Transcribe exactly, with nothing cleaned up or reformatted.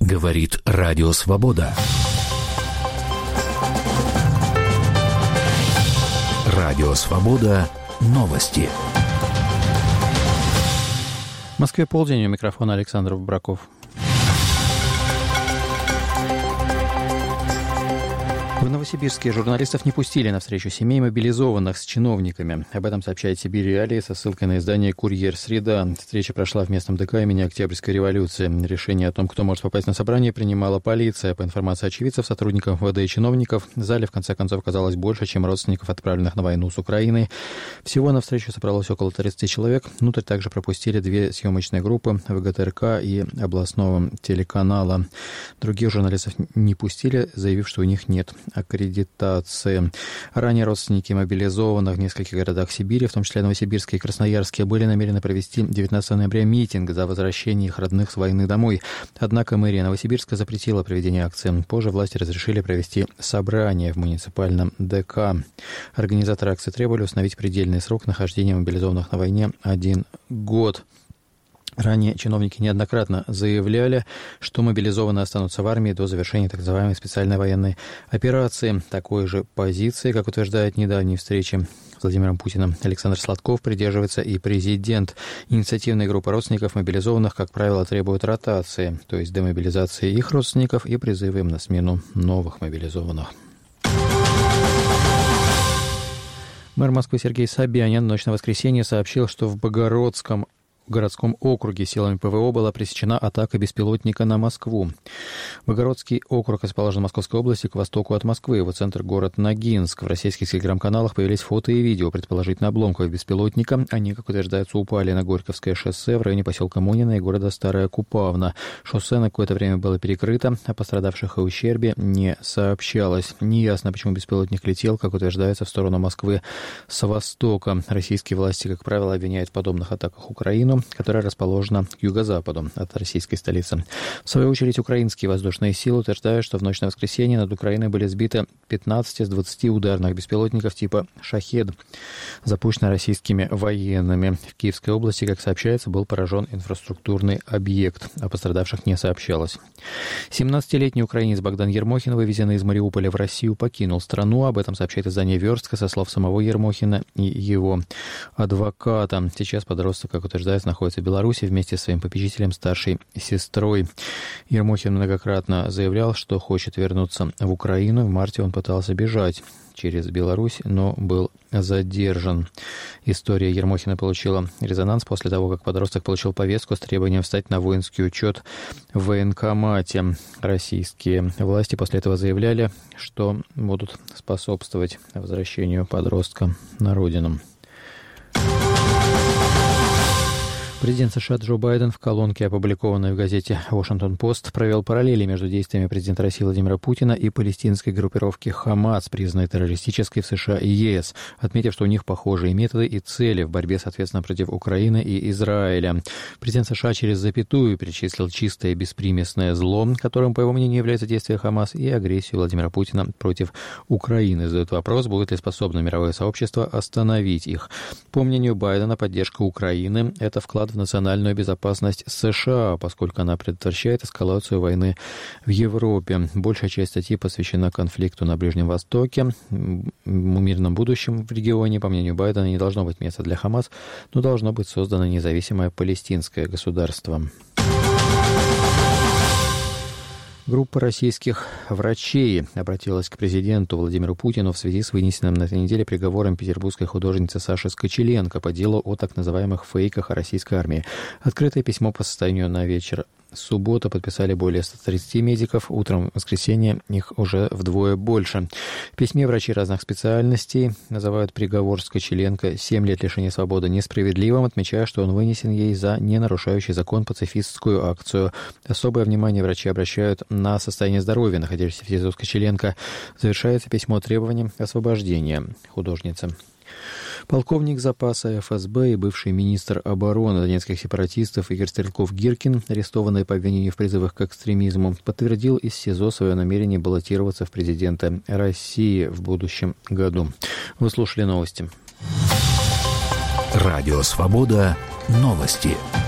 Говорит Радио Свобода. Радио Свобода. Новости. В Москве полдень, у микрофона Александр Бобраков. В Новосибирске журналистов не пустили на встречу семей мобилизованных с чиновниками. Об этом сообщает Сибирь Реалии со ссылкой на издание «Курьер. Среда». Встреча прошла в местном ДК имени Октябрьской революции. Решение о том, кто может попасть на собрание, принимала полиция. По информации очевидцев, сотрудников МВД и чиновников, в зале в конце концов оказалось больше, чем родственников, отправленных на войну с Украиной. Всего на встречу собралось около тридцати человек. Внутрь также пропустили две съемочные группы ВГТРК и областного телеканала. Других журналистов не пустили, заявив, что у них нет аккредитации. Ранее родственники мобилизованных в нескольких городах Сибири, в том числе Новосибирске и Красноярске, были намерены провести девятнадцатого ноября митинг за возвращение их родных с войны домой. Однако мэрия Новосибирска запретила проведение акции. Позже власти разрешили провести собрание в муниципальном ДК. Организаторы акции требовали установить предельный срок нахождения мобилизованных на войне – один год. Ранее чиновники неоднократно заявляли, что мобилизованные останутся в армии до завершения так называемой специальной военной операции. Такой же позиции, как утверждает недавней встречи с Владимиром Путиным Александр Сладков, придерживается и президент. Инициативная группа родственников мобилизованных, как правило, требует ротации, то есть демобилизации их родственников и призыва им на смену новых мобилизованных. Мэр Москвы Сергей Собянин в ночь на воскресенье сообщил, что в Богородском В городском округе силами ПВО была пресечена атака беспилотника на Москву. Богородский округ расположен в Московской области к востоку от Москвы. Его центр — город Ногинск. В российских телеграм-каналах появились фото и видео предположительно обломков беспилотника. Они, как утверждается, упали на Горьковское шоссе в районе поселка Мунина и города Старая Купавна. Шоссе на какое-то время было перекрыто, о пострадавших и ущербе не сообщалось. Неясно, почему беспилотник летел, как утверждается, в сторону Москвы с востока. Российские власти, как правило, обвиняют в подобных атаках Украину, которая расположена к юго-западу от российской столицы. В свою очередь, украинские воздушные силы утверждают, что в ночь на воскресенье над Украиной были сбиты пятнадцать из двадцати ударных беспилотников типа «Шахед», запущенные российскими военными. В Киевской области, как сообщается, был поражен инфраструктурный объект. О пострадавших не сообщалось. семнадцатилетний украинец Богдан Ермохин, вывезенный из Мариуполя в Россию, покинул страну. Об этом сообщает издание «Верстка» со слов самого Ермохина и его адвоката. Сейчас подросток, как утверждается, находится в Беларуси вместе со своим попечителем, старшей сестрой. Ермохин многократно заявлял, что хочет вернуться в Украину. В марте он пытался бежать через Беларусь, но был задержан. История Ермохина получила резонанс после того, как подросток получил повестку с требованием встать на воинский учет в военкомате. Российские власти после этого заявляли, что будут способствовать возвращению подростка на родину. Президент США Джо Байден в колонке, опубликованной в газете «Вашингтон-Пост», провел параллели между действиями президента России Владимира Путина и палестинской группировки «Хамас», признанной террористической в США и ЕС, отметив, что у них похожие методы и цели в борьбе, соответственно, против Украины и Израиля. Президент США через запятую перечислил чистое беспримесное зло, которым, по его мнению, является действие «Хамас», и агрессию Владимира Путина против Украины. Задает вопрос, будет ли способно мировое сообщество остановить их. По мнению Байдена, поддержка Украины – это вклад в национальную безопасность США, поскольку она предотвращает эскалацию войны в Европе. Большая часть статьи посвящена конфликту на Ближнем Востоке. В мирном будущем в регионе, по мнению Байдена, не должно быть места для Хамас, но должно быть создано независимое палестинское государство. Группа российских врачей обратилась к президенту Владимиру Путину в связи с вынесенным на этой неделе приговором петербургской художницы Саши Скочеленко по делу о так называемых фейках о российской армии. Открытое письмо по состоянию на вечер суббота подписали более ста тридцати медиков. Утром в воскресенье их уже вдвое больше. В письме врачи разных специальностей называют приговор Скочеленко семь лет лишения свободы несправедливым, отмечая, что он вынесен ей за не нарушающий закон пацифистскую акцию. Особое внимание врачи обращают на состояние здоровья находящейся в СИЗО Скочеленко. Завершается письмо требованием освобождения художницы. Полковник запаса эф эс бэ и бывший министр обороны донецких сепаратистов Игорь Стрелков-Гиркин, арестованный по обвинению в призывах к экстремизму, подтвердил из СИЗО свое намерение баллотироваться в президенты России в будущем году. Вы слушали новости. Радио «Свобода». Новости.